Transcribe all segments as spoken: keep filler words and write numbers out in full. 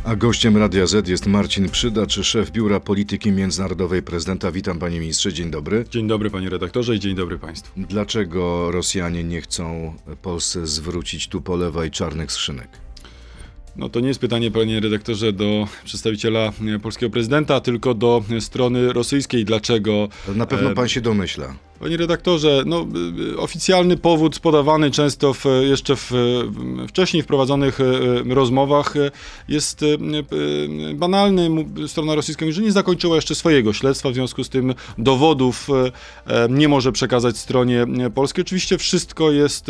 A gościem Radia Z jest Marcin Przydacz, szef Biura Polityki Międzynarodowej Prezydenta. Witam, panie ministrze, dzień dobry. Dzień dobry, panie redaktorze, i dzień dobry państwu. Dlaczego Rosjanie nie chcą Polsce zwrócić tupolewa i czarnych skrzynek? No to nie jest pytanie, panie redaktorze, do przedstawiciela polskiego prezydenta, tylko do strony rosyjskiej. Dlaczego? Na pewno pan się domyśla. Panie redaktorze, no, oficjalny powód podawany często w, jeszcze w wcześniej wprowadzonych rozmowach jest banalny. Strona rosyjska mówi, że nie zakończyła jeszcze swojego śledztwa, w związku z tym dowodów nie może przekazać stronie polskiej. Oczywiście wszystko jest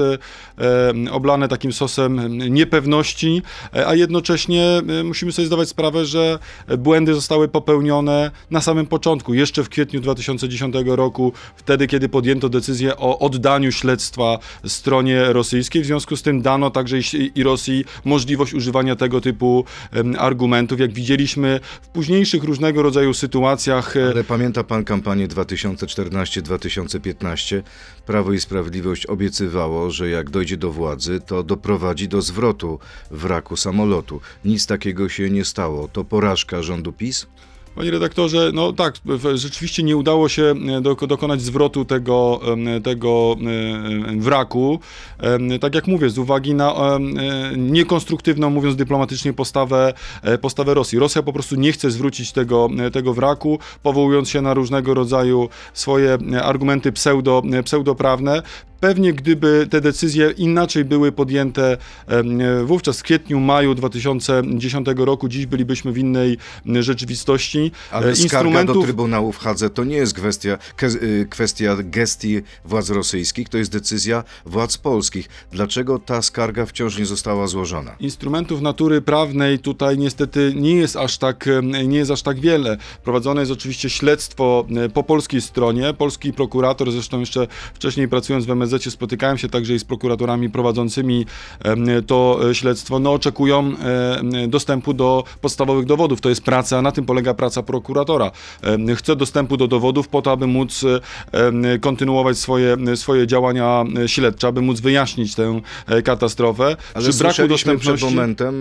oblane takim sosem niepewności, a jednocześnie musimy sobie zdawać sprawę, że błędy zostały popełnione na samym początku, jeszcze w kwietniu dwa tysiące dziesiątego roku, wtedy, kiedy podjęto decyzję o oddaniu śledztwa stronie rosyjskiej. W związku z tym dano także i Rosji możliwość używania tego typu argumentów. Jak widzieliśmy w późniejszych różnego rodzaju sytuacjach. Ale pamięta pan kampanię dwa tysiące czternaście dwa tysiące piętnaście? Prawo i Sprawiedliwość obiecywało, że jak dojdzie do władzy, to doprowadzi do zwrotu wraku samolotu. Nic takiego się nie stało. To porażka rządu PiS? Panie redaktorze, no tak, rzeczywiście nie udało się dokonać zwrotu tego, tego wraku. Tak jak mówię, z uwagi na niekonstruktywną, mówiąc dyplomatycznie, postawę, postawę Rosji. Rosja po prostu nie chce zwrócić tego, tego wraku, powołując się na różnego rodzaju swoje argumenty pseudo, pseudoprawne. Pewnie gdyby te decyzje inaczej były podjęte wówczas w kwietniu, maju dwa tysiące dziesiątego roku, dziś bylibyśmy w innej rzeczywistości. Ale skarga do Trybunału w Hadze to nie jest kwestia, kwestia gestii władz rosyjskich, to jest decyzja władz polskich. Dlaczego ta skarga wciąż nie została złożona? Instrumentów natury prawnej tutaj niestety nie jest aż tak, nie jest aż tak wiele. Prowadzone jest oczywiście śledztwo po polskiej stronie. Polski prokurator, zresztą jeszcze wcześniej pracując w M S Z spotykałem się także i z prokuratorami prowadzącymi to śledztwo, no oczekują dostępu do podstawowych dowodów. To jest praca, na tym polega praca prokuratora. Chce dostępu do dowodów po to, aby móc kontynuować swoje, swoje działania śledcze, aby móc wyjaśnić tę katastrofę. Ale przy braku dostępności... przed momentem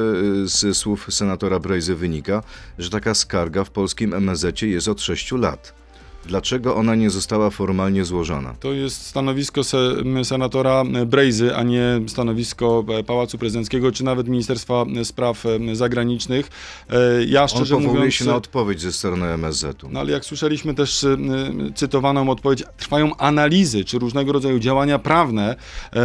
z słów senatora Brejzy wynika, że taka skarga w polskim M S Z jest od sześciu lat. Dlaczego ona nie została formalnie złożona? To jest stanowisko se, senatora Brejzy, a nie stanowisko Pałacu Prezydenckiego, czy nawet Ministerstwa Spraw Zagranicznych. Ja szczerze On powołuje mówiąc, się na odpowiedź ze strony M S Z-u. No ale jak słyszeliśmy też cytowaną odpowiedź, trwają analizy, czy różnego rodzaju działania prawne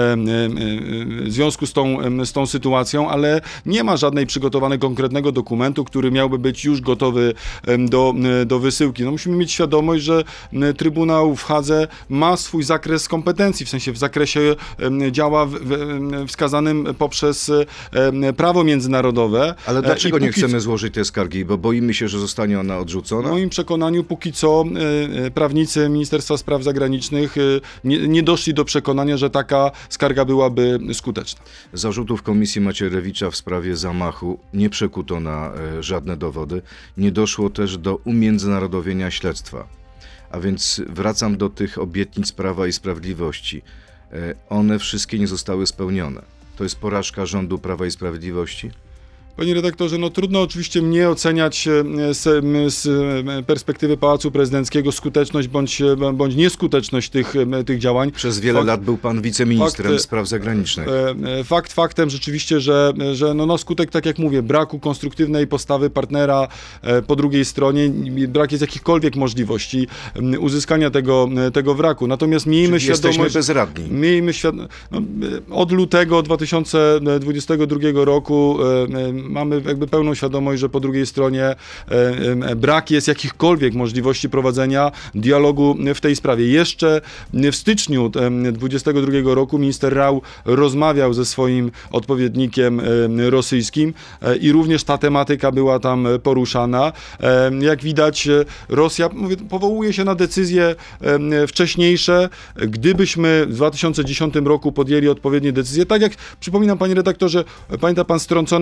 w związku z tą, z tą sytuacją, ale nie ma żadnej przygotowanego konkretnego dokumentu, który miałby być już gotowy do, do wysyłki. No musimy mieć świadomość, że że Trybunał w Hadze ma swój zakres kompetencji, w sensie w zakresie działa w, w, wskazanym poprzez prawo międzynarodowe. Ale dlaczego nie chcemy złożyć tej skargi? Bo boimy się, że zostanie ona odrzucona? W moim przekonaniu póki co prawnicy Ministerstwa Spraw Zagranicznych nie, nie doszli do przekonania, że taka skarga byłaby skuteczna. Zarzutów Komisji Macierewicza w sprawie zamachu nie przekuto na żadne dowody. Nie doszło też do umiędzynarodowienia śledztwa. A więc wracam do tych obietnic Prawa i Sprawiedliwości. One wszystkie nie zostały spełnione. To jest porażka rządu Prawa i Sprawiedliwości? Panie redaktorze, no trudno oczywiście mnie oceniać z, z perspektywy Pałacu Prezydenckiego skuteczność bądź, bądź nieskuteczność tych, tych działań. Przez wiele fakt, lat był pan wiceministrem fakt, spraw zagranicznych. Fakt faktem rzeczywiście, że, że no, no skutek, tak jak mówię, braku konstruktywnej postawy partnera po drugiej stronie, brak jest jakichkolwiek możliwości uzyskania tego, tego wraku. Natomiast miejmy Czyli świadomość... jesteśmy bezradni. Miejmy świad- no, od lutego dwa tysiące dwudziestego drugiego roku mamy jakby pełną świadomość, że po drugiej stronie e, e, brak jest jakichkolwiek możliwości prowadzenia dialogu w tej sprawie. Jeszcze w styczniu dwudziestego drugiego roku minister Rau rozmawiał ze swoim odpowiednikiem e, rosyjskim e, i również ta tematyka była tam poruszana. E, jak widać, Rosja mówię, powołuje się na decyzje e, wcześniejsze. Gdybyśmy w dwa tysiące dziesiątym roku podjęli odpowiednie decyzje, tak jak przypominam, panie redaktorze, pamięta pan strącony samolot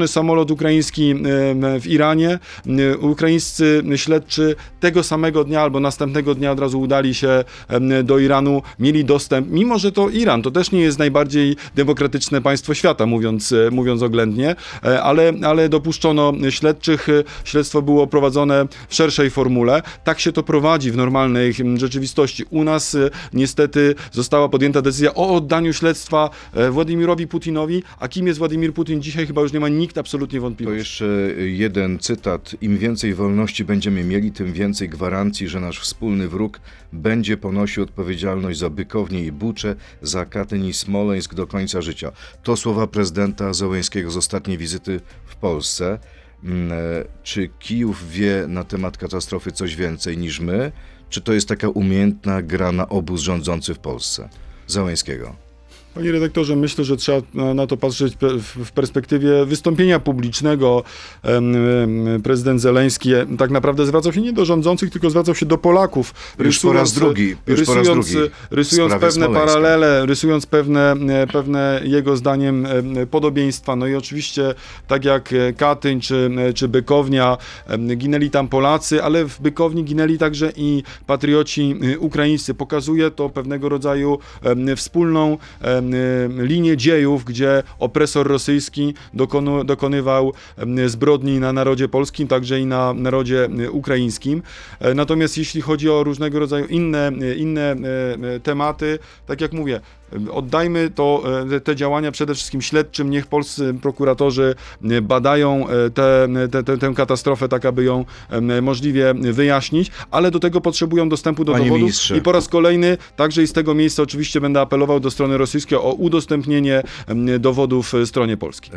wywiad ukraiński w Iranie. Ukraińscy śledczy tego samego dnia albo następnego dnia od razu udali się do Iranu, mieli dostęp, mimo że to Iran, to też nie jest najbardziej demokratyczne państwo świata, mówiąc, mówiąc oględnie, ale, ale dopuszczono śledczych, śledztwo było prowadzone w szerszej formule. Tak się to prowadzi w normalnej rzeczywistości. U nas niestety została podjęta decyzja o oddaniu śledztwa Władimirowi Putinowi, a kim jest Władimir Putin dzisiaj chyba już nie ma nikt absolutnie wątpliwości. To jeszcze jeden cytat. Im więcej wolności będziemy mieli, tym więcej gwarancji, że nasz wspólny wróg będzie ponosił odpowiedzialność za Bykownię i Buczę, za Katyń i Smoleńsk do końca życia. To słowa prezydenta Zełenskiego z ostatniej wizyty w Polsce. Czy Kijów wie na temat katastrofy coś więcej niż my? Czy to jest taka umiejętna gra na obóz rządzący w Polsce? Zełenskiego. Panie redaktorze, myślę, że trzeba na to patrzeć w perspektywie wystąpienia publicznego. Prezydent Zełenski tak naprawdę zwracał się nie do rządzących, tylko zwracał się do Polaków. Już rysując, po raz drugi. Już rysując, po raz drugi rysując pewne Smoleńska. paralele, rysując pewne, pewne jego zdaniem podobieństwa. No i oczywiście tak jak Katyń czy, czy Bykownia, ginęli tam Polacy, ale w Bykowni ginęli także i patrioci ukraińscy. Pokazuje to pewnego rodzaju wspólną linię dziejów, gdzie opresor rosyjski dokonu, dokonywał zbrodni na narodzie polskim, także i na narodzie ukraińskim. Natomiast jeśli chodzi o różnego rodzaju inne, inne tematy, tak jak mówię, oddajmy to, te działania przede wszystkim śledczym, niech polscy prokuratorzy badają te, te, te, tę katastrofę tak, aby ją możliwie wyjaśnić, ale do tego potrzebują dostępu do Panie dowodów. ministrze. I po raz kolejny, także i z tego miejsca oczywiście będę apelował do strony rosyjskiej o udostępnienie dowodów stronie polskiej.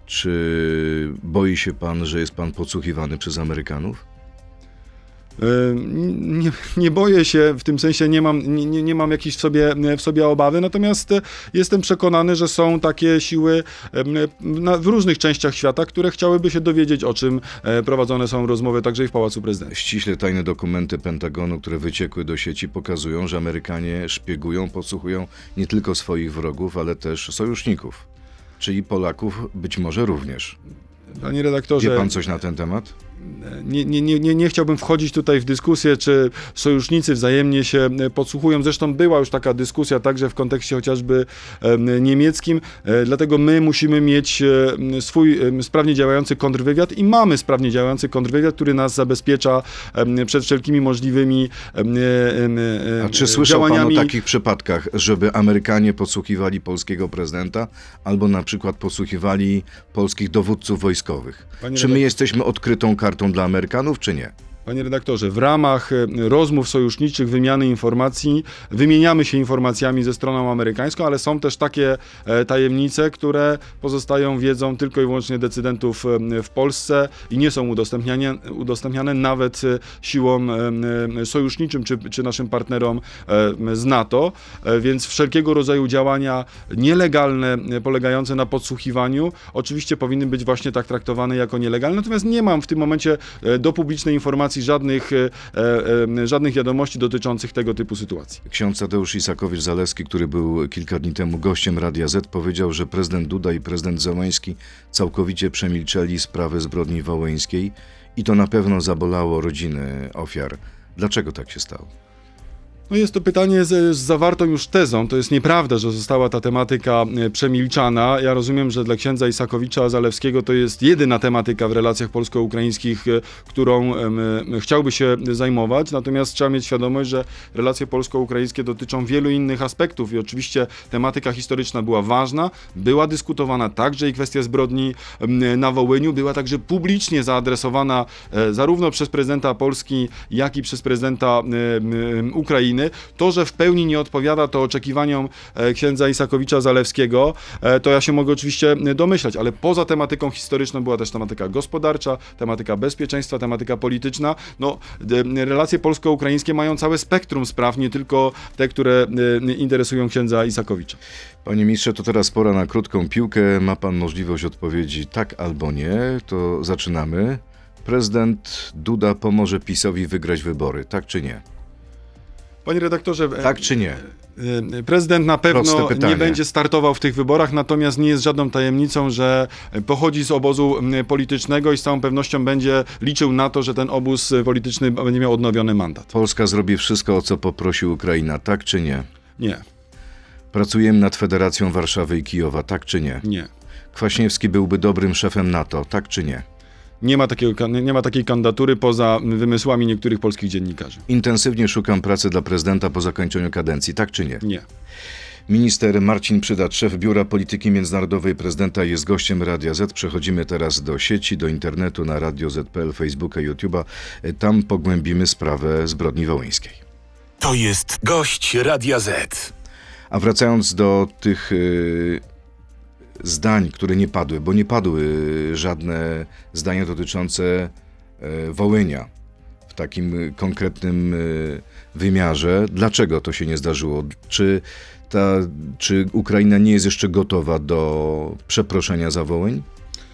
Czy boi się pan, że jest pan podsłuchiwany przez Amerykanów? Nie, nie boję się, w tym sensie nie mam, nie, nie mam jakiejś w sobie, w sobie obawy, natomiast jestem przekonany, że są takie siły na, w różnych częściach świata, które chciałyby się dowiedzieć, o czym prowadzone są rozmowy także i w Pałacu Prezydenckim. Ściśle tajne dokumenty Pentagonu, które wyciekły do sieci, pokazują, że Amerykanie szpiegują, podsłuchują nie tylko swoich wrogów, ale też sojuszników, czyli Polaków być może również. Panie redaktorze, wie pan coś na ten temat? Nie, nie, nie, nie chciałbym wchodzić tutaj w dyskusję, czy sojusznicy wzajemnie się podsłuchują. Zresztą była już taka dyskusja także w kontekście chociażby niemieckim. Dlatego my musimy mieć swój sprawnie działający kontrwywiad i mamy sprawnie działający kontrwywiad, który nas zabezpiecza przed wszelkimi możliwymi działaniami. A czy słyszał pan o takich przypadkach, żeby Amerykanie podsłuchiwali polskiego prezydenta albo na przykład podsłuchiwali polskich dowódców wojskowych? Panie czy my redaktor... jesteśmy odkrytą kartą dla Amerykanów, czy nie? Panie redaktorze, w ramach rozmów sojuszniczych, wymiany informacji, wymieniamy się informacjami ze stroną amerykańską, ale są też takie tajemnice, które pozostają wiedzą tylko i wyłącznie decydentów w Polsce i nie są udostępniane, udostępniane nawet siłom sojuszniczym czy, czy naszym partnerom z NATO, więc wszelkiego rodzaju działania nielegalne, polegające na podsłuchiwaniu, oczywiście powinny być właśnie tak traktowane jako nielegalne, natomiast nie mam w tym momencie do publicznej informacji żadnych, e, e, żadnych wiadomości dotyczących tego typu sytuacji. Ksiądz Tadeusz Isakowicz-Zalewski, który był kilka dni temu gościem Radia Z, powiedział, że prezydent Duda i prezydent Zełenski całkowicie przemilczeli sprawę zbrodni wołyńskiej i to na pewno zabolało rodziny ofiar. Dlaczego tak się stało? No jest to pytanie z, z zawartą już tezą. To jest nieprawda, że została ta tematyka przemilczana. Ja rozumiem, że dla księdza Isakowicza-Zalewskiego to jest jedyna tematyka w relacjach polsko-ukraińskich, którą um, chciałby się zajmować. Natomiast trzeba mieć świadomość, że relacje polsko-ukraińskie dotyczą wielu innych aspektów i oczywiście tematyka historyczna była ważna, była dyskutowana także i kwestia zbrodni na Wołyniu, była także publicznie zaadresowana e, zarówno przez prezydenta Polski, jak i przez prezydenta e, Ukrainy. To, że w pełni nie odpowiada to oczekiwaniom księdza Isakowicza-Zalewskiego, to ja się mogę oczywiście domyślać, ale poza tematyką historyczną była też tematyka gospodarcza, tematyka bezpieczeństwa, tematyka polityczna. No, relacje polsko-ukraińskie mają całe spektrum spraw, nie tylko te, które interesują księdza Isakowicza. Panie ministrze, to teraz pora na krótką piłkę. Ma pan możliwość odpowiedzi tak albo nie. To zaczynamy. Prezydent Duda pomoże PiS-owi wygrać wybory, tak czy nie? Panie redaktorze, tak czy nie? Prezydent na pewno pytanie. nie będzie startował w tych wyborach, natomiast nie jest żadną tajemnicą, że pochodzi z obozu politycznego i z całą pewnością będzie liczył na to, że ten obóz polityczny będzie miał odnowiony mandat. Polska zrobi wszystko, o co poprosi Ukraina, tak czy nie? Nie. Pracujemy nad Federacją Warszawy i Kijowa, tak czy nie? Nie. Kwaśniewski byłby dobrym szefem NATO, tak czy nie? Nie ma, takiego, nie ma takiej kandydatury poza wymysłami niektórych polskich dziennikarzy. Intensywnie szukam pracy dla prezydenta po zakończeniu kadencji, tak czy nie? Nie. Minister Marcin Przydat, szef Biura Polityki Międzynarodowej prezydenta, jest gościem Radia Z. Przechodzimy teraz do sieci, do internetu, na radio zet kropka pe el, Facebooka, YouTube'a. Tam pogłębimy sprawę zbrodni wołyńskiej. To jest gość Radia Z. A wracając do tych y, zdań, które nie padły, bo nie padły żadne zdania dotyczące y, Wołynia w takim konkretnym y, wymiarze. Dlaczego to się nie zdarzyło? Czy, ta, czy Ukraina nie jest jeszcze gotowa do przeproszenia za Wołyń?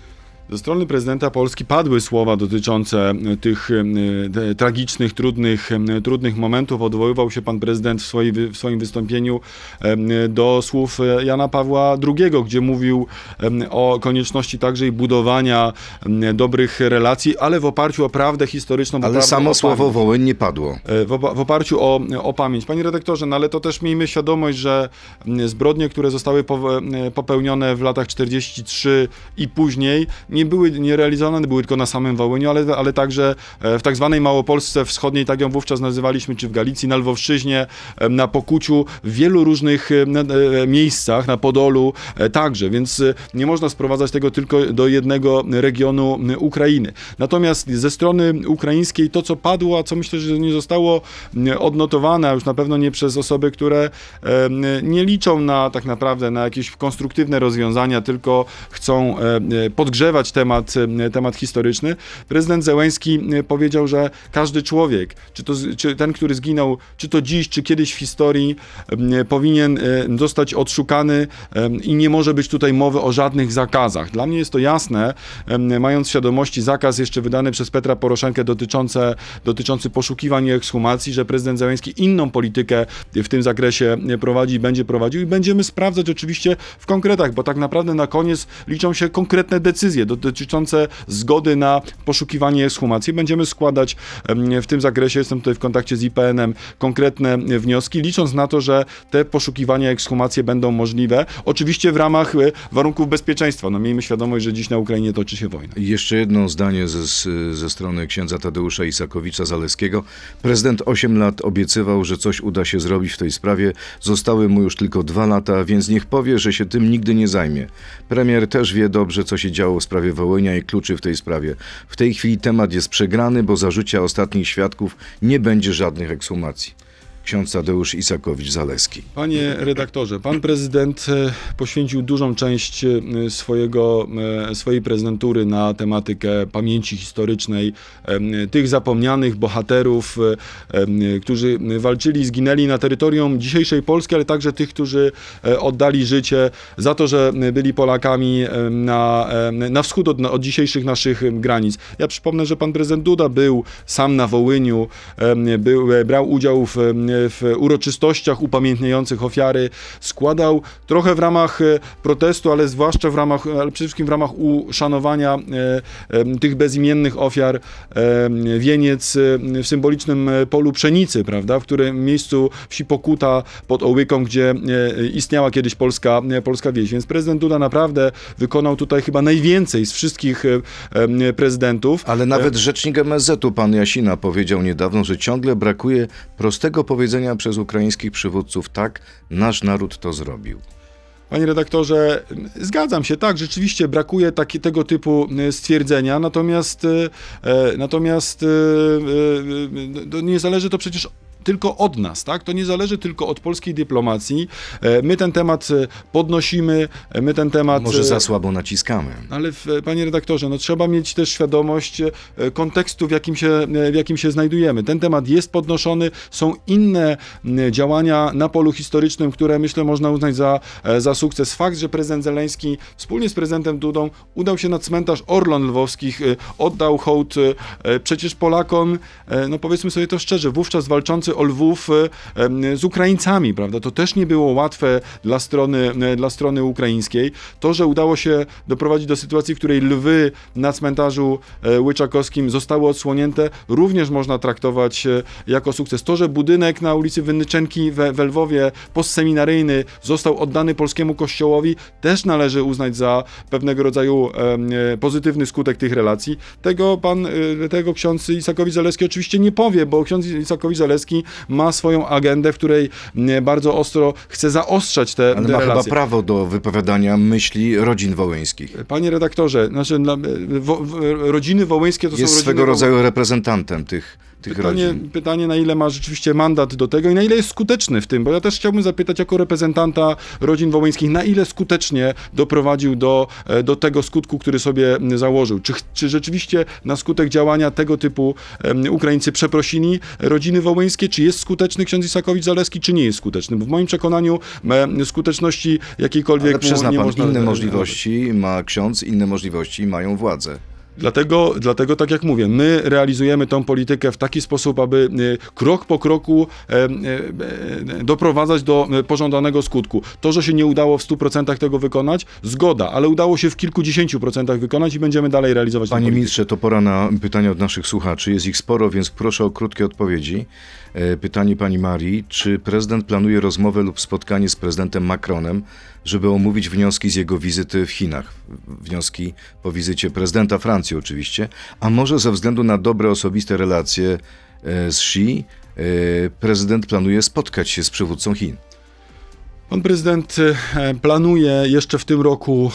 Ze strony prezydenta Polski padły słowa dotyczące tych e, tragicznych, trudnych, e, trudnych momentów. Odwoływał się pan prezydent w, swojej, w swoim wystąpieniu e, do słów Jana Pawła drugiego, gdzie mówił e, o konieczności także i budowania e, dobrych relacji, ale w oparciu o prawdę historyczną. Ale samo słowo Wołyń nie padło. E, w, w oparciu o, o pamięć. Panie redaktorze, no ale to też miejmy świadomość, że zbrodnie, które zostały po, popełnione w latach czterdziestym trzecim i później, nie były nierealizowane, były tylko na samym Wołyniu, ale, ale także w tak zwanej Małopolsce Wschodniej, tak ją wówczas nazywaliśmy, czy w Galicji, na Lwowszczyźnie, na Pokuciu, w wielu różnych miejscach, na Podolu także, więc nie można sprowadzać tego tylko do jednego regionu Ukrainy. Natomiast ze strony ukraińskiej to, co padło, a co myślę, że nie zostało odnotowane, a już na pewno nie przez osoby, które nie liczą na tak naprawdę na jakieś konstruktywne rozwiązania, tylko chcą podgrzewać temat, temat historyczny. Prezydent Zełenski powiedział, że każdy człowiek, czy to czy ten, który zginął, czy to dziś, czy kiedyś w historii, powinien zostać odszukany i nie może być tutaj mowy o żadnych zakazach. Dla mnie jest to jasne, mając w świadomości zakaz jeszcze wydany przez Petra Poroszenkę dotyczący, dotyczący poszukiwań i ekshumacji, że prezydent Zełenski inną politykę w tym zakresie prowadzi i będzie prowadził i będziemy sprawdzać oczywiście w konkretach, bo tak naprawdę na koniec liczą się konkretne decyzje dotyczące zgody na poszukiwanie ekshumacji. Będziemy składać w tym zakresie, jestem tutaj w kontakcie z I P N-em, konkretne wnioski, licząc na to, że te poszukiwania, ekshumacje będą możliwe. Oczywiście w ramach warunków bezpieczeństwa. No miejmy świadomość, że dziś na Ukrainie toczy się wojna. Jeszcze jedno zdanie ze, ze strony księdza Tadeusza Isakowicza-Zaleskiego. Prezydent osiem lat obiecywał, że coś uda się zrobić w tej sprawie. Zostały mu już tylko dwa lata, więc niech powie, że się tym nigdy nie zajmie. Premier też wie dobrze, co się działo w sprawie Wołynia i kluczy w tej sprawie. W tej chwili temat jest przegrany, bo za życia ostatnich świadków nie będzie żadnych ekshumacji. Ksiądz Tadeusz Isakowicz-Zaleski. Panie redaktorze, pan prezydent poświęcił dużą część swojego, swojej prezydentury na tematykę pamięci historycznej, tych zapomnianych bohaterów, którzy walczyli, zginęli na terytorium dzisiejszej Polski, ale także tych, którzy oddali życie za to, że byli Polakami na, na wschód od, od dzisiejszych naszych granic. Ja przypomnę, że pan prezydent Duda był sam na Wołyniu, był, brał udział w w uroczystościach upamiętniających ofiary, składał trochę w ramach protestu, ale zwłaszcza w ramach, ale przede wszystkim w ramach uszanowania e, e, tych bezimiennych ofiar e, wieniec w symbolicznym polu pszenicy, prawda, w którym miejscu wsi Pokuta pod Ołyką, gdzie e, istniała kiedyś polska, e, polska wieś. Więc prezydent Duda naprawdę wykonał tutaj chyba najwięcej z wszystkich e, e, prezydentów. Ale nawet rzecznik M S Z-u, pan Jasina, powiedział niedawno, że ciągle brakuje prostego powiedzenia przez ukraińskich przywódców: tak, nasz naród to zrobił. Panie redaktorze, zgadzam się, tak, rzeczywiście brakuje taki, tego typu stwierdzenia, natomiast, e, natomiast e, e, nie zależy to przecież tylko od nas, tak? To nie zależy tylko od polskiej dyplomacji. My ten temat podnosimy, my ten temat... Może za słabo naciskamy. Ale panie redaktorze, no trzeba mieć też świadomość kontekstu, w jakim się, w jakim się znajdujemy. Ten temat jest podnoszony, są inne działania na polu historycznym, które myślę można uznać za, za sukces. Fakt, że prezydent Zełenski wspólnie z prezydentem Dudą udał się na cmentarz Orlon Lwowskich, oddał hołd przecież Polakom, no powiedzmy sobie to szczerze, wówczas walczący o Lwów z Ukraińcami, prawda? To też nie było łatwe dla strony, dla strony ukraińskiej. To, że udało się doprowadzić do sytuacji, w której Lwy na cmentarzu łyczakowskim zostały odsłonięte, również można traktować jako sukces. To, że budynek na ulicy Wynnyczenki we, we Lwowie, postseminaryjny, został oddany polskiemu kościołowi, też należy uznać za pewnego rodzaju e, pozytywny skutek tych relacji. Tego pan, e, tego ksiądz Isakowicz-Zaleski oczywiście nie powie, bo ksiądz Isakowicz-Zaleski ma swoją agendę, w której e, bardzo ostro chce zaostrzać te, Ale te ma relacje. chyba prawo do wypowiadania myśli rodzin wołyńskich. Panie redaktorze, znaczy, dla, wo, wo, rodziny wołyńskie to Jest są rodziny... swego rodzaju reprezentantem tych, tych Pytanie, rodzin. pytanie, na ile ma rzeczywiście mandat do tego i na ile jest skuteczny w tym, bo ja też chciałbym zapytać jako reprezentanta rodzin wołyńskich, na ile skutecznie doprowadził do, do tego skutku, który sobie założył. Czy, czy rzeczywiście na skutek działania tego typu um, Ukraińcy przeprosili rodziny wołyńskie, czy jest skuteczny ksiądz Isakowicz-Zaleski, czy nie jest skuteczny? Bo w moim przekonaniu um, skuteczności jakiejkolwiek Ale przyzna nie pan, można... inne możliwości ma ksiądz, inne możliwości mają władze. Dlatego, dlatego, tak jak mówię, my realizujemy tą politykę w taki sposób, aby krok po kroku e, e, doprowadzać do pożądanego skutku. To, że się nie udało w stu procentach tego wykonać, zgoda, ale udało się w kilkudziesięciu procentach wykonać i będziemy dalej realizować tę Panie politykę. ministrze, to pora na pytania od naszych słuchaczy. Jest ich sporo, więc proszę o krótkie odpowiedzi. Pytanie pani Marii. Czy prezydent planuje rozmowę lub spotkanie z prezydentem Macronem, żeby omówić wnioski z jego wizyty w Chinach? Wnioski po wizycie prezydenta Francji oczywiście. A może ze względu na dobre osobiste relacje z Xi, prezydent planuje spotkać się z przywódcą Chin? Pan prezydent planuje jeszcze w tym roku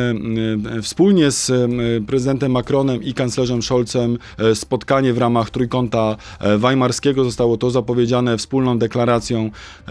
wspólnie z prezydentem Macronem i kanclerzem Scholzem spotkanie w ramach Trójkąta Weimarskiego. Zostało to zapowiedziane wspólną deklaracją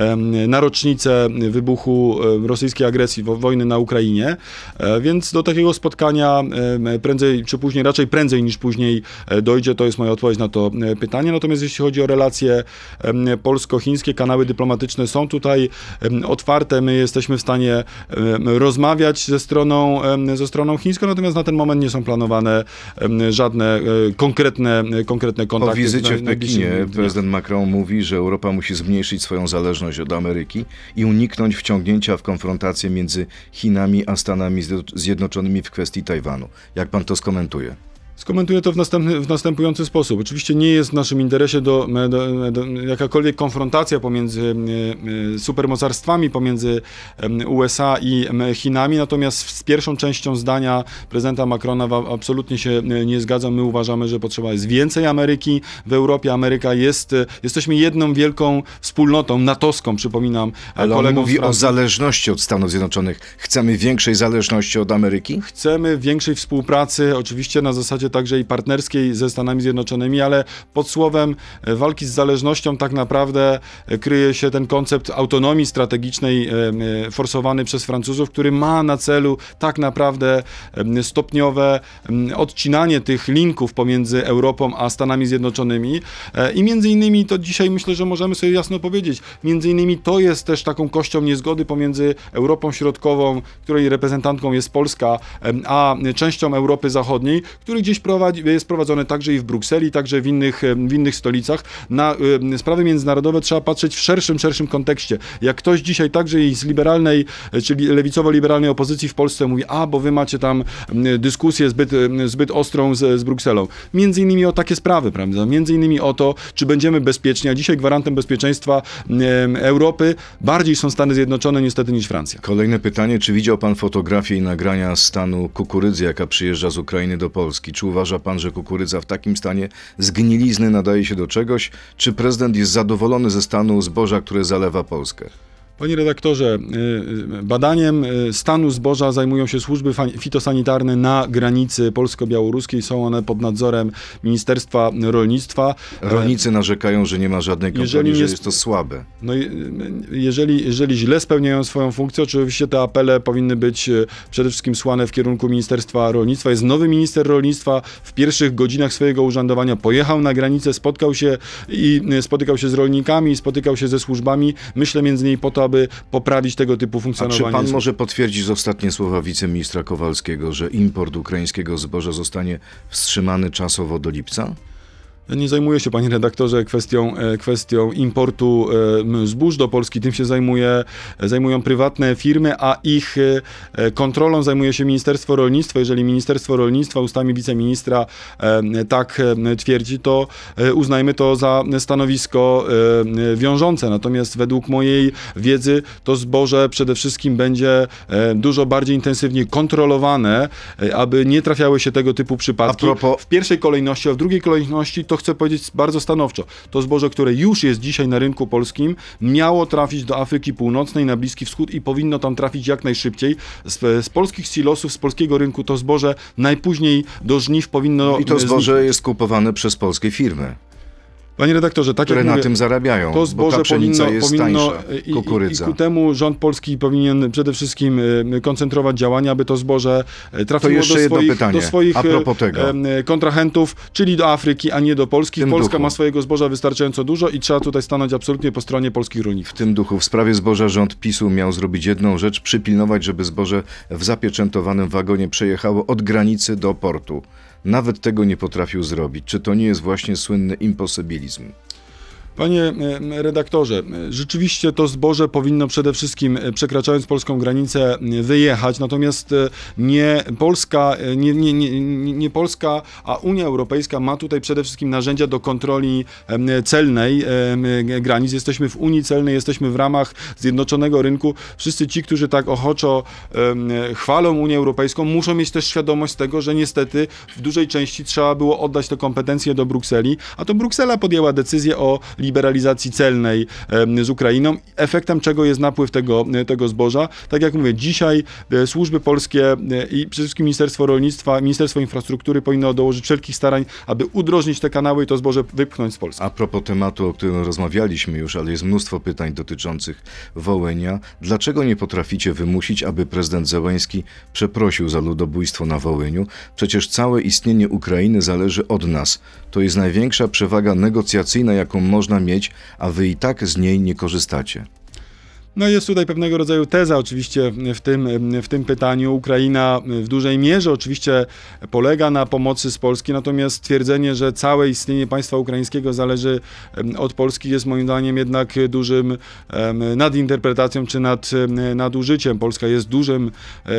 na rocznicę wybuchu rosyjskiej agresji, wojny na Ukrainie. Więc do takiego spotkania prędzej czy później, raczej prędzej niż później dojdzie. To jest moja odpowiedź na to pytanie. Natomiast jeśli chodzi o relacje polsko-chińskie, kanały dyplomatyczne są tutaj otwarte. My jesteśmy w stanie rozmawiać ze stroną, ze stroną chińską, natomiast na ten moment nie są planowane żadne konkretne, konkretne kontakty. Po wizycie w na, na Pekinie prezydent Macron mówi, że Europa musi zmniejszyć swoją zależność od Ameryki i uniknąć wciągnięcia w konfrontację między Chinami a Stanami Zjednoczonymi w kwestii Tajwanu. Jak pan to skomentuje? Skomentuję to w, następny, w następujący sposób. Oczywiście nie jest w naszym interesie do, do, do, jakakolwiek konfrontacja pomiędzy e, supermocarstwami, pomiędzy e, U S A i e, Chinami, natomiast z pierwszą częścią zdania prezydenta Macrona absolutnie się nie zgadzam. My uważamy, że potrzeba jest więcej Ameryki w Europie. Ameryka jest, jesteśmy jedną wielką wspólnotą natowską, przypominam. Ale on mówi o zależności od Stanów Zjednoczonych. Chcemy większej zależności od Ameryki? Chcemy większej współpracy, oczywiście na zasadzie także i partnerskiej ze Stanami Zjednoczonymi, ale pod słowem walki z zależnością tak naprawdę kryje się ten koncept autonomii strategicznej forsowany przez Francuzów, który ma na celu tak naprawdę stopniowe odcinanie tych linków pomiędzy Europą a Stanami Zjednoczonymi i między innymi to dzisiaj myślę, że możemy sobie jasno powiedzieć, między innymi to jest też taką kością niezgody pomiędzy Europą Środkową, której reprezentantką jest Polska, a częścią Europy Zachodniej, który gdzieś prowadzi, jest prowadzone także i w Brukseli, także w innych, w innych stolicach. Na y, sprawy międzynarodowe trzeba patrzeć w szerszym, szerszym kontekście. Jak ktoś dzisiaj także i z liberalnej, czyli lewicowo-liberalnej opozycji w Polsce mówi, a bo wy macie tam dyskusję zbyt, zbyt ostrą z, z Brukselą. Między innymi o takie sprawy, prawda? Między innymi o to, czy będziemy bezpieczni, a dzisiaj gwarantem bezpieczeństwa y, Europy bardziej są Stany Zjednoczone niestety niż Francja. Kolejne pytanie, czy widział pan fotografię i nagrania stanu kukurydzy, jaka przyjeżdża z Ukrainy do Polski? Czy uważa pan, że kukurydza w takim stanie zgnilizny nadaje się do czegoś? Czy prezydent jest zadowolony ze stanu zboża, które zalewa Polskę? Panie redaktorze, badaniem stanu zboża zajmują się służby fitosanitarne na granicy polsko-białoruskiej. Są one pod nadzorem Ministerstwa Rolnictwa. Rolnicy narzekają, że nie ma żadnej kontroli, nie, że jest to słabe. No, jeżeli, jeżeli źle spełniają swoją funkcję, oczywiście te apele powinny być przede wszystkim słane w kierunku Ministerstwa Rolnictwa. Jest nowy minister rolnictwa. W pierwszych godzinach swojego urzędowania pojechał na granicę, spotkał się i spotykał się z rolnikami, spotykał się ze służbami. Myślę między innymi po to, aby poprawić tego typu funkcjonowanie. A czy pan może potwierdzić ostatnie słowa wiceministra Kowalskiego, że import ukraińskiego zboża zostanie wstrzymany czasowo do lipca? Ja nie zajmuję się, panie redaktorze, kwestią, kwestią importu zbóż do Polski. Tym się zajmuje, zajmują prywatne firmy, a ich kontrolą zajmuje się Ministerstwo Rolnictwa. Jeżeli Ministerstwo Rolnictwa ustami wiceministra tak twierdzi, to uznajmy to za stanowisko wiążące. Natomiast według mojej wiedzy to zboże przede wszystkim będzie dużo bardziej intensywnie kontrolowane, aby nie trafiały się tego typu przypadki. A propos... W pierwszej kolejności, a w drugiej kolejności to chcę powiedzieć bardzo stanowczo. To zboże, które już jest dzisiaj na rynku polskim, miało trafić do Afryki Północnej, na Bliski Wschód i powinno tam trafić jak najszybciej. Z, z polskich silosów, z polskiego rynku to zboże najpóźniej do żniw powinno... I to zboże zniknąć. Jest kupowane przez polskie firmy. Panie redaktorze, tak które jak na mówię, tym zarabiają, to zboże bo ta pszenica powinno, jest powinno tańsza, i, kukurydza. I, I ku temu rząd polski powinien przede wszystkim koncentrować działania, aby to zboże trafiło do swoich, do swoich a propos tego. kontrahentów, czyli do Afryki, a nie do Polski. W Polska duchu. ma swojego zboża wystarczająco dużo i trzeba tutaj stanąć absolutnie po stronie polskich rolników. W tym duchu, w sprawie zboża rząd PiSu miał zrobić jedną rzecz, przypilnować, żeby zboże w zapieczętowanym wagonie przejechało od granicy do portu. Nawet tego nie potrafił zrobić. Czy to nie jest właśnie słynny imposybilizm? Panie redaktorze, rzeczywiście to zboże powinno przede wszystkim, przekraczając polską granicę, wyjechać, natomiast nie Polska, nie, nie, nie, nie Polska, a Unia Europejska ma tutaj przede wszystkim narzędzia do kontroli celnej granic. Jesteśmy w Unii Celnej, jesteśmy w ramach zjednoczonego rynku. Wszyscy ci, którzy tak ochoczo chwalą Unię Europejską, muszą mieć też świadomość tego, że niestety w dużej części trzeba było oddać te kompetencje do Brukseli, a to Bruksela podjęła decyzję o liberalizacji celnej z Ukrainą, efektem czego jest napływ tego, tego zboża. Tak jak mówię, dzisiaj służby polskie i przede wszystkim Ministerstwo Rolnictwa, Ministerstwo Infrastruktury powinno dołożyć wszelkich starań, aby udrożnić te kanały i to zboże wypchnąć z Polski. A propos tematu, o którym rozmawialiśmy już, ale jest mnóstwo pytań dotyczących Wołynia. Dlaczego nie potraficie wymusić, aby prezydent Zełenski przeprosił za ludobójstwo na Wołyniu? Przecież całe istnienie Ukrainy zależy od nas. To jest największa przewaga negocjacyjna, jaką można mieć, a wy i tak z niej nie korzystacie. No jest tutaj pewnego rodzaju teza oczywiście w tym, w tym pytaniu. Ukraina w dużej mierze oczywiście polega na pomocy z Polski, natomiast twierdzenie, że całe istnienie państwa ukraińskiego zależy od Polski jest moim zdaniem jednak dużym nadinterpretacją czy nad, nadużyciem. Polska jest dużym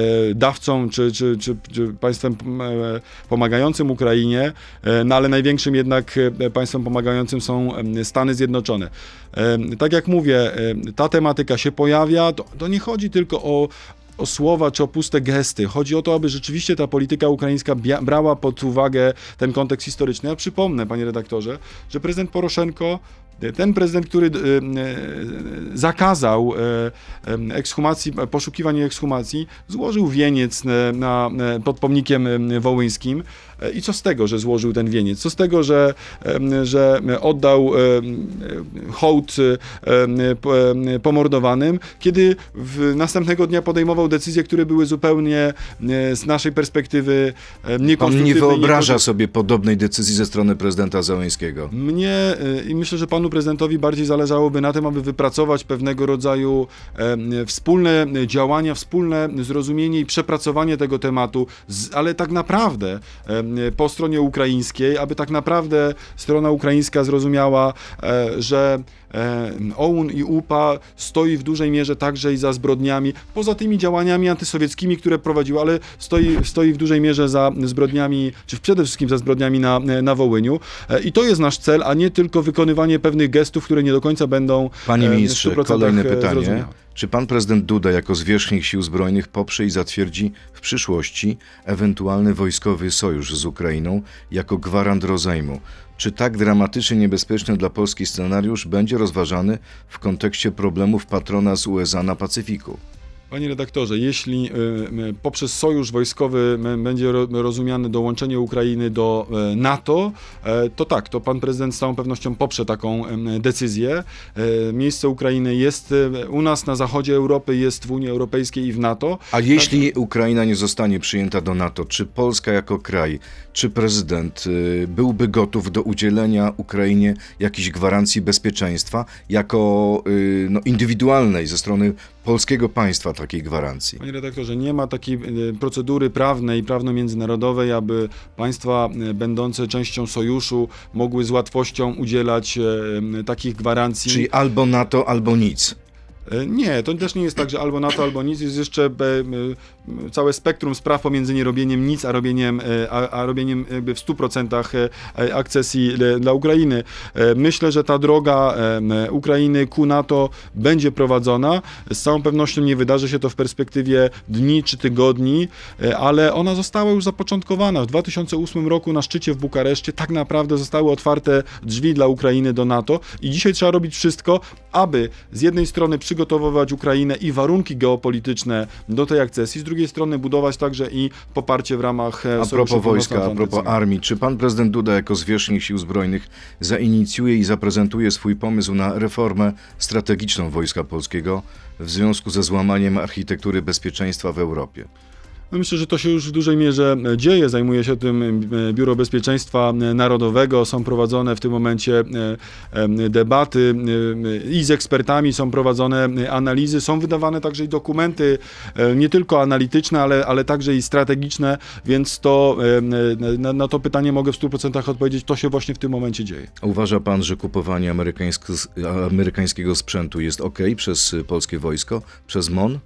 dawcą czy, czy, czy, czy państwem pomagającym Ukrainie, no ale największym jednak państwem pomagającym są Stany Zjednoczone. Tak jak mówię, ta tematyka się pojawia, to, to nie chodzi tylko o, o słowa czy o puste gesty. Chodzi o to, aby rzeczywiście ta polityka ukraińska bia- brała pod uwagę ten kontekst historyczny. Ja przypomnę, panie redaktorze, że prezydent Poroszenko, ten prezydent, który e, e, zakazał e, ekshumacji, poszukiwań i ekshumacji, złożył wieniec na, na, pod pomnikiem wołyńskim. I co z tego, że złożył ten wieniec? Co z tego, że, że oddał hołd pomordowanym, kiedy w następnego dnia podejmował decyzje, które były zupełnie z naszej perspektywy niekonstruktywne. Pan nie wyobraża sobie podobnej decyzji ze strony prezydenta Zełenskiego. Mnie i myślę, że panu prezydentowi bardziej zależałoby na tym, aby wypracować pewnego rodzaju wspólne działania, wspólne zrozumienie i przepracowanie tego tematu, ale tak naprawdę po stronie ukraińskiej, aby tak naprawdę strona ukraińska zrozumiała, że O U N i U P A stoi w dużej mierze także i za zbrodniami, poza tymi działaniami antysowieckimi, które prowadziła, ale stoi, stoi w dużej mierze za zbrodniami, czy przede wszystkim za zbrodniami na, na Wołyniu. I to jest nasz cel, a nie tylko wykonywanie pewnych gestów, które nie do końca będą Panie ministrze, w stu procentach kolejne pytanie. zrozumiałe. Czy pan prezydent Duda jako zwierzchnik sił zbrojnych poprze i zatwierdzi w przyszłości ewentualny wojskowy sojusz z Ukrainą jako gwarant rozejmu? Czy tak dramatycznie niebezpieczny dla Polski scenariusz będzie rozważany w kontekście problemów patrona z U S A na Pacyfiku? Panie redaktorze, jeśli y, poprzez sojusz wojskowy y, będzie ro, rozumiane dołączenie Ukrainy do y, NATO, y, to tak, to pan prezydent z całą pewnością poprze taką y, decyzję. Y, miejsce Ukrainy jest y, u nas na zachodzie Europy, jest w Unii Europejskiej i w NATO. A jeśli Ukraina nie zostanie przyjęta do NATO, czy Polska jako kraj, czy prezydent y, byłby gotów do udzielenia Ukrainie jakiejś gwarancji bezpieczeństwa jako y, no, indywidualnej ze strony polskiego państwa takiej gwarancji? Panie redaktorze, nie ma takiej procedury prawnej, prawno-międzynarodowej, aby państwa będące częścią sojuszu mogły z łatwością udzielać takich gwarancji. Czyli albo NATO, albo nic. Nie, to też nie jest tak, że albo NATO, albo nic. Jest jeszcze całe spektrum spraw pomiędzy nie robieniem nic, a robieniem, a, a robieniem jakby w stu procentach akcesji dla Ukrainy. Myślę, że ta droga Ukrainy ku NATO będzie prowadzona. Z całą pewnością nie wydarzy się to w perspektywie dni czy tygodni, ale ona została już zapoczątkowana. W dwa tysiące ósmym roku na szczycie w Bukareszcie tak naprawdę zostały otwarte drzwi dla Ukrainy do NATO i dzisiaj trzeba robić wszystko, aby z jednej strony przygotowywać Ukrainę i warunki geopolityczne do tej akcesji, z drugiej strony budować także i poparcie w ramach A propos wojska, a propos armii, czy pan prezydent Duda jako zwierzchnik Sił Zbrojnych zainicjuje i zaprezentuje swój pomysł na reformę strategiczną Wojska Polskiego w związku ze złamaniem architektury bezpieczeństwa w Europie? No myślę, że to się już w dużej mierze dzieje. Zajmuje się tym Biuro Bezpieczeństwa Narodowego. Są prowadzone w tym momencie debaty i z ekspertami, są prowadzone analizy, są wydawane także i dokumenty, nie tylko analityczne, ale, ale także i strategiczne, więc to na, na to pytanie mogę w stu procentach odpowiedzieć, to się właśnie w tym momencie dzieje. Uważa pan, że kupowanie amerykańskiego, amerykańskiego sprzętu jest ok przez polskie wojsko, przez M O N?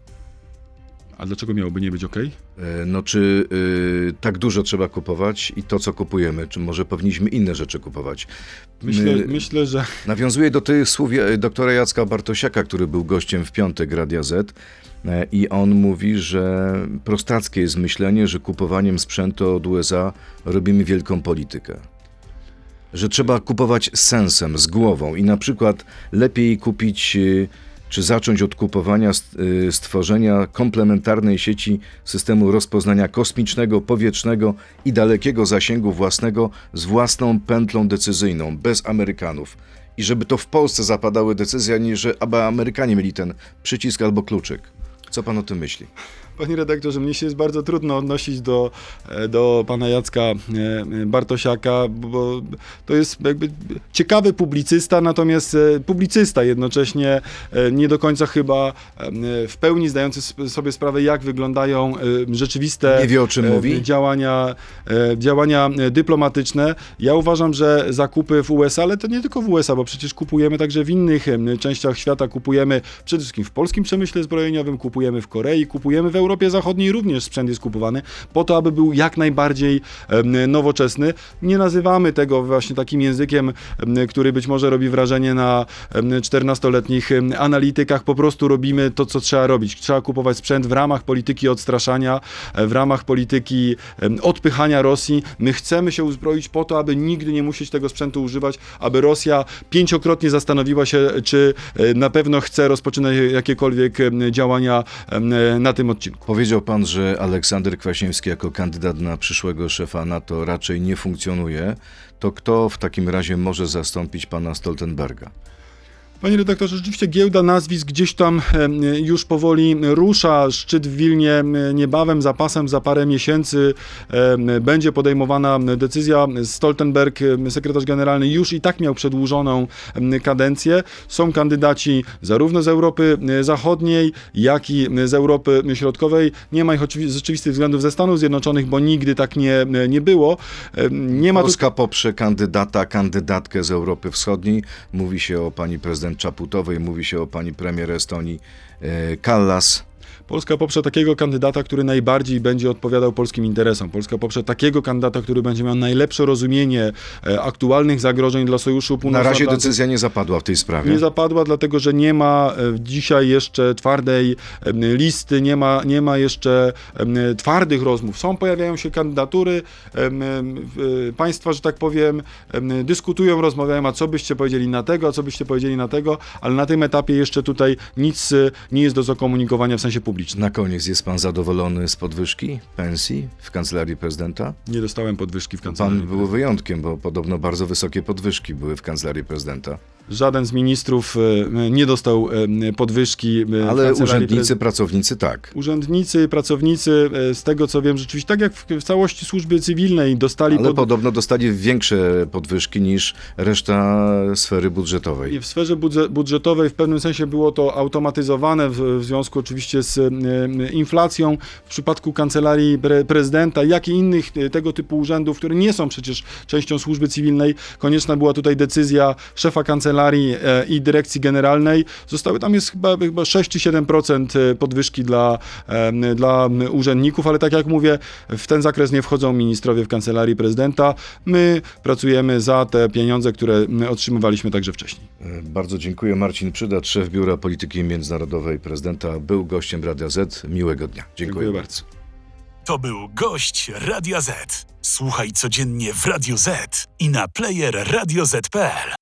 A dlaczego miałoby nie być ok? No czy y, tak dużo trzeba kupować i to, co kupujemy, czy może powinniśmy inne rzeczy kupować? Myślę, y, myślę że... Nawiązuję do tych słów doktora Jacka Bartosiaka, który był gościem w piątek Radia Z i on mówi, że prostackie jest myślenie, że kupowaniem sprzętu od U S A robimy wielką politykę. Że trzeba kupować z sensem, z głową i na przykład lepiej kupić... Y, czy zacząć od kupowania stworzenia komplementarnej sieci systemu rozpoznania kosmicznego, powietrznego i dalekiego zasięgu własnego z własną pętlą decyzyjną, bez Amerykanów. I żeby to w Polsce zapadały decyzje, a nie, że aby Amerykanie mieli ten przycisk albo kluczyk. Co pan o tym myśli? Panie redaktorze, mnie się jest bardzo trudno odnosić do, do pana Jacka Bartosiaka, bo to jest jakby ciekawy publicysta, natomiast publicysta jednocześnie nie do końca chyba w pełni zdający sobie sprawę, jak wyglądają rzeczywiste nie wie, o czym mówi? Działania, działania dyplomatyczne. Ja uważam, że zakupy w U S A, ale to nie tylko w U S A, bo przecież kupujemy także w innych częściach świata, kupujemy przede wszystkim w polskim przemyśle zbrojeniowym, kupujemy w Korei, kupujemy w Europie Zachodniej również sprzęt jest kupowany po to, aby był jak najbardziej nowoczesny. Nie nazywamy tego właśnie takim językiem, który być może robi wrażenie na czternastoletnich analitykach. Po prostu robimy to, co trzeba robić. Trzeba kupować sprzęt w ramach polityki odstraszania, w ramach polityki odpychania Rosji. My chcemy się uzbroić po to, aby nigdy nie musieć tego sprzętu używać, aby Rosja pięciokrotnie zastanowiła się, czy na pewno chce rozpoczynać jakiekolwiek działania na tym odcinku. Powiedział pan, że Aleksander Kwaśniewski jako kandydat na przyszłego szefa NATO raczej nie funkcjonuje. To kto w takim razie może zastąpić pana Stoltenberga? Panie redaktorze, rzeczywiście giełda nazwisk gdzieś tam już powoli rusza. Szczyt w Wilnie niebawem, za pasem, za parę miesięcy będzie podejmowana decyzja. Stoltenberg, sekretarz generalny, już i tak miał przedłużoną kadencję. Są kandydaci zarówno z Europy Zachodniej, jak i z Europy Środkowej. Nie ma ich oczywi- z oczywistych względów ze Stanów Zjednoczonych, bo nigdy tak nie, nie było. Nie ma Polska tu... poprze kandydata, kandydatkę z Europy Wschodniej. Mówi się o pani prezydent Czaputowej, mówi się o pani premier Estonii e, Kallas. Polska poprze takiego kandydata, który najbardziej będzie odpowiadał polskim interesom. Polska poprze takiego kandydata, który będzie miał najlepsze rozumienie e, aktualnych zagrożeń dla Sojuszu Północnoatlantyckiego. Na razie decyzja nie zapadła w tej sprawie. Nie zapadła, dlatego że nie ma e, dzisiaj jeszcze twardej e, listy, nie ma, nie ma jeszcze e, twardych rozmów. Są, pojawiają się kandydatury, e, e, państwa, że tak powiem, e, dyskutują, rozmawiają, a co byście powiedzieli na tego, a co byście powiedzieli na tego, ale na tym etapie jeszcze tutaj nic e, nie jest do zakomunikowania w sensie publicznym. Na koniec, jest pan zadowolony z podwyżki pensji w Kancelarii Prezydenta? Nie dostałem podwyżki w Kancelarii Pan był wyjątkiem, bo podobno bardzo wysokie podwyżki były w Kancelarii Prezydenta. żaden z ministrów nie dostał podwyżki. Ale urzędnicy, pracownicy tak. Urzędnicy, pracownicy, z tego co wiem, rzeczywiście tak jak w, w całości służby cywilnej dostali... Ale pod... podobno dostali większe podwyżki niż reszta sfery budżetowej. I w sferze budże- budżetowej w pewnym sensie było to automatyzowane w, w związku oczywiście z e, inflacją. W przypadku Kancelarii pre- Prezydenta, jak i innych e, tego typu urzędów, które nie są przecież częścią służby cywilnej, konieczna była tutaj decyzja szefa kancelarii e, i dyrekcji generalnej. Zostały tam jest chyba, chyba sześć czy siedem procent podwyżki dla, e, dla urzędników, ale tak jak mówię, w ten zakres nie wchodzą ministrowie w Kancelarii Prezydenta. My pracujemy za te pieniądze, które otrzymywaliśmy także wcześniej. Bardzo dziękuję. Marcin Przydacz, szef Biura Polityki Międzynarodowej Prezydenta, był gościem Radia Z. Miłego dnia. Dziękuję, Dziękuję bardzo. To był gość Radia Z. Słuchaj codziennie w Radio Z i na player radio zet kropka pe el.